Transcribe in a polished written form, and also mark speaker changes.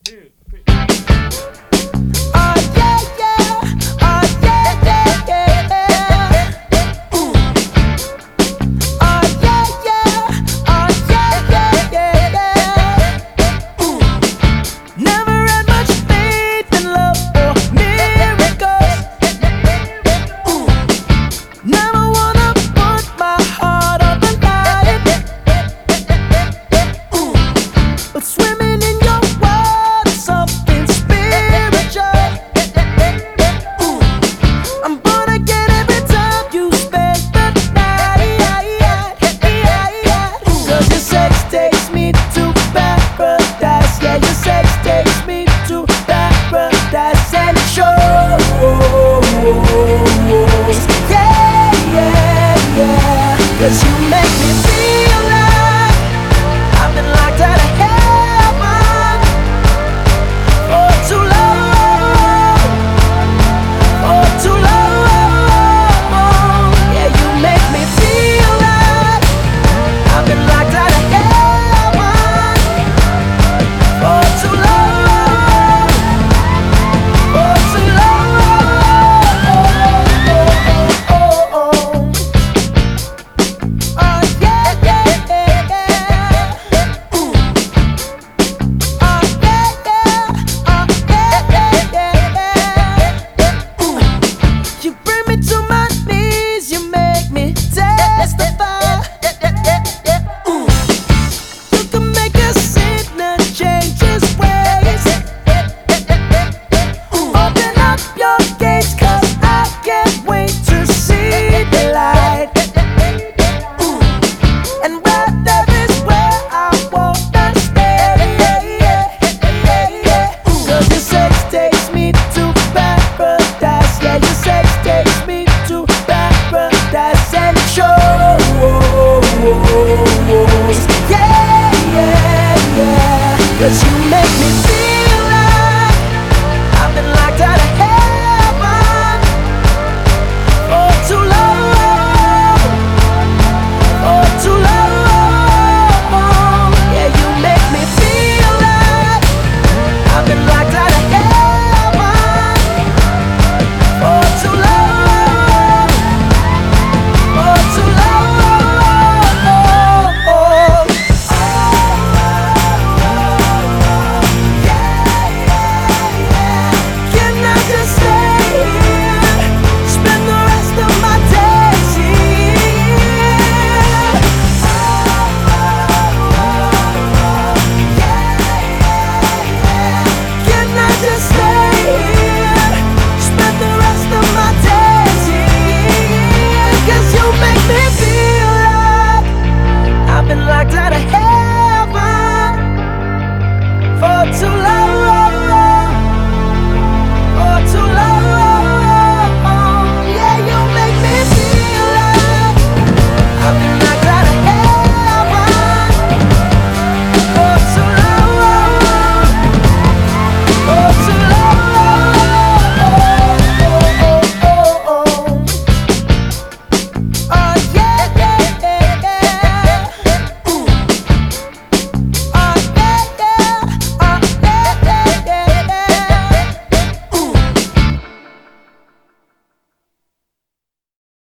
Speaker 1: two, three.
Speaker 2: Oh yeah, yeah. Oh yeah, yeah, yeah. Ooh. Oh yeah, yeah. Oh yeah, yeah, yeah. Ooh. Never had much faith in love or miracles. Ooh. Never wanna put my heart on the line. Ooh. But swimming in your world is something spiritual. Ooh. I'm gonna get every time you spend the night. 'Cause your sex takes me to paradise. Yeah, your sex takes me to paradise. And it shows. Yeah, yeah, yeah. 'Cause you make me feel like I've been locked out of heaven for too long, for too long. Yeah, you make me feel like I've been locked out of heaven for too long, for too long. Oh yeah, yeah, yeah, yeah. Ooh. Oh yeah, yeah. Oh yeah, yeah, yeah. Ooh. You bring me to my knees, you make me testify. Ooh. You can make a sinner change his ways. Ooh. Open up your gates, 'cause I can't wait to see the light. Ooh. And right there is where I wanna stay. 'Cause your sex takes me to paradise. Yeah, your sex takes me to paradise. And it shows. Yeah, yeah, yeah. 'Cause you make me feel